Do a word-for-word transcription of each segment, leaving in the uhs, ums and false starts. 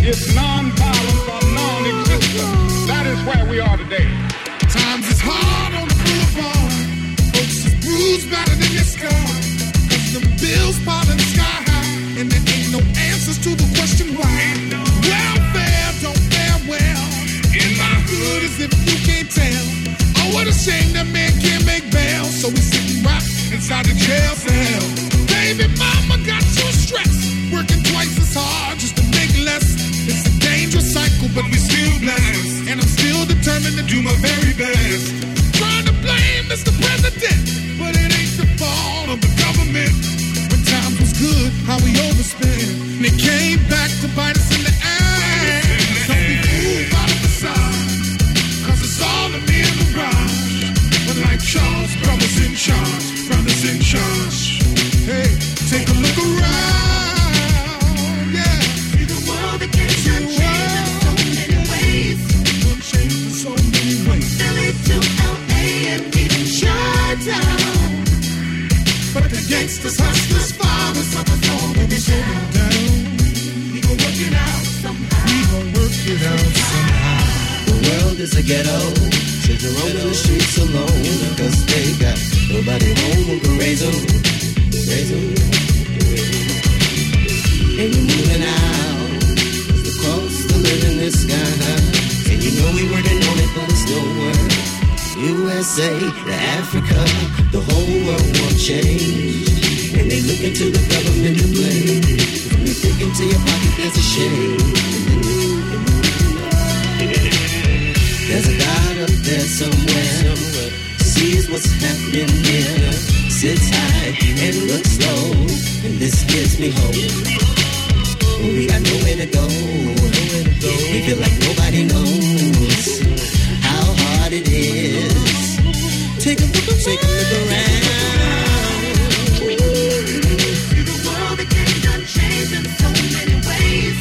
is non-violence or non-existent. That is where we are today. Times is hard on the boulevard. Folks is bruised, battered in your scar. Cause the bills piling sky high. And there ain't no answers to the question why. Welfare don't fare well. In my hood as if you can't tell. Oh, what a shame that man can't make bail. So he's sitting right inside the jail cell. Baby mama got too stressed. Working twice as hard just to make less. It's a dangerous cycle, but we still blessed. And I'm still determined to do my very best. Trying to blame Mister President, but it ain't the fault of the government. When times was good, how we overspent. And it came back to bite us in the ass. Don't be fooled by the facade, cause it's all a mere mirage. But like Charles, brothers in charge, brothers in charge. Hey, take a look around, yeah. See the world that can't change in so many ways. Change in so many ways. Philly to L A and even Chi-Town. But the gangsters, hustlers, fathers, suckers, all will be shut down. We gon' work it out somehow. We gon' work it out somehow. The world is a ghetto. Children roaming the streets alone because they got nobody home who can raise them. Raise them. And you're moving out. The cost of living is sky high. And you know we working on it, but it's nowhere. U S A to Africa, the whole world won't change. And they look into the government to blame. When you dig into your pocket, there's a shame. There's a God up there somewhere, sees what's happening here, sits high and looks low, and this gives me hope. We got nowhere to go, we feel like nobody knows how hard it is. Take a look, take a look around. See the world that can done change in so many ways.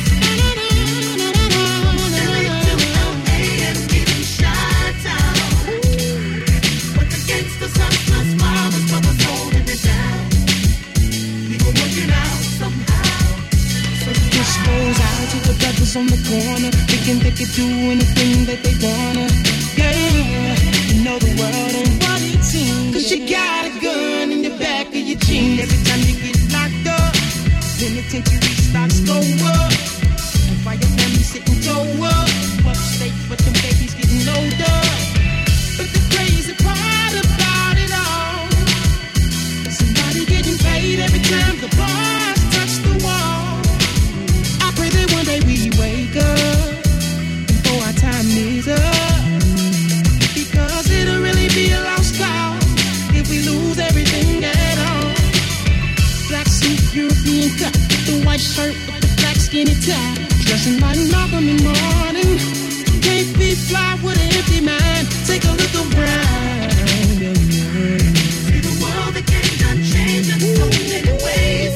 On the corner, thinking they could do anything that they wanna. Yeah, you know the world ain't what it seems. Cause you got a gun in the back of your jeans. Every time you get locked up, penitentiary stocks go up. And while your family sitting toe up, upstate, but them babies getting older. But the crazy part about it all, somebody getting paid every time the bars touch the wall. I pray that one day we wake up before our time is up, because it'll really be a lost cause if we lose everything at all. Black suit, European cut, the white shirt with the black skinny tie, dressing like Malcolm and Martin. Can't be fly with an empty mind. Take a look around. See the world that can't done change in so many ways.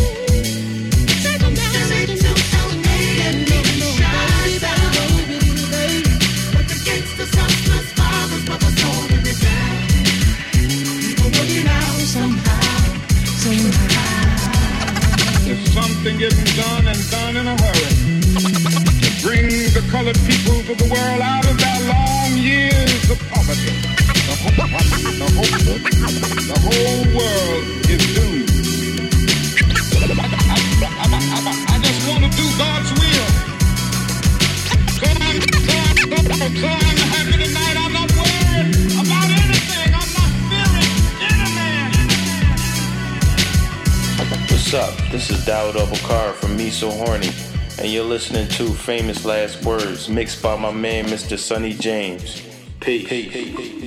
There's something getting done and done in a hurry to bring the colored peoples of the world out of their long years of poverty. The whole, the whole, the whole world is doomed. I, I, I, I just want to do God's will. So I'm, so I'm, so I'm happy tonight. I'm not worried about anything. I'm not fearing any man. What's up? This is Dawud Abukar from Me So Horny, and you're listening to Famous Last Words, mixed by my man Mister Sonny James. Peace. Peace.